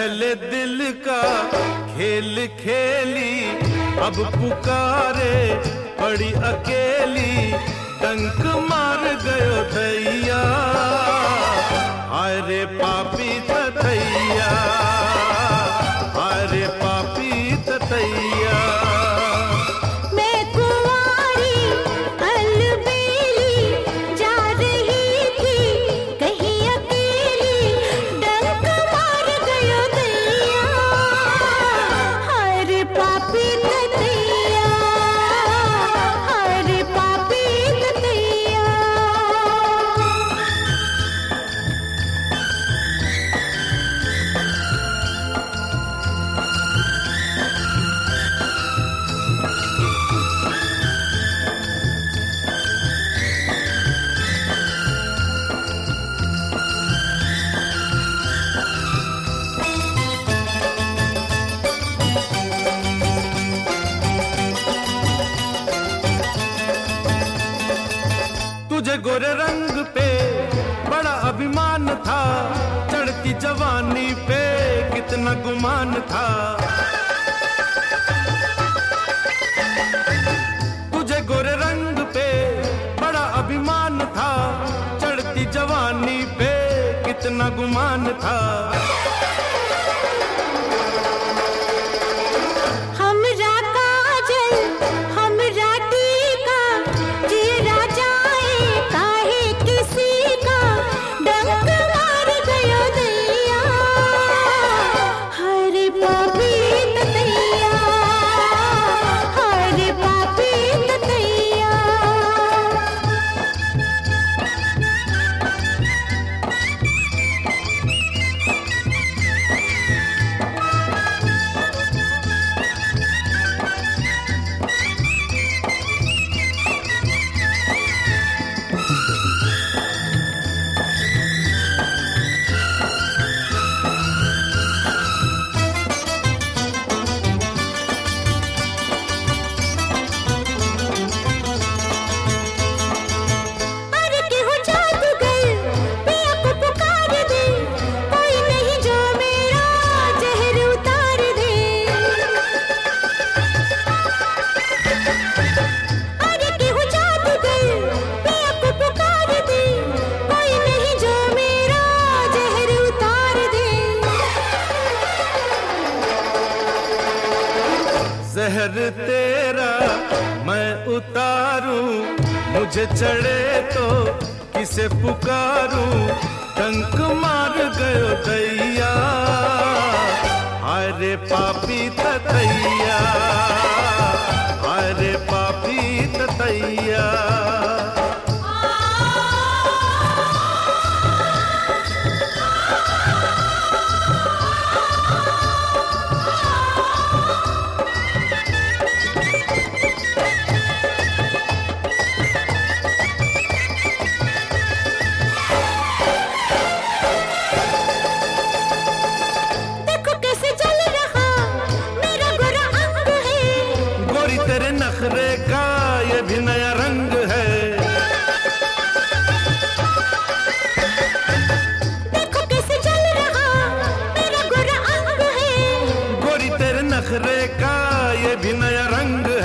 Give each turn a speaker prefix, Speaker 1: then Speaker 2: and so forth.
Speaker 1: पहले दिल का खेल खेली, अब पुकारे पड़ी अकेली, डंक मार गयो दैया, हाय रे पापी तथैया, हाय रे पापी तथैया। तुझे गोरे रंग पे बड़ा अभिमान था, चढ़ती जवानी पे कितना गुमान था। तुझे गोरे रंग पे बड़ा अभिमान था, चढ़ती जवानी पे कितना गुमान था। जहर तेरा मैं उतारूं, मुझे चढ़े तो किसे पुकारूं, डंक मार गयो दैया, हाय रे पापी तथैया, हाय रे पापी तथैया। तेरे नखरे का ये भी नया रंग है,
Speaker 2: देखो कैसे जल रहा मेरा गोरा अंग है,
Speaker 1: गोरी तेरे नखरे का ये भी नया रंग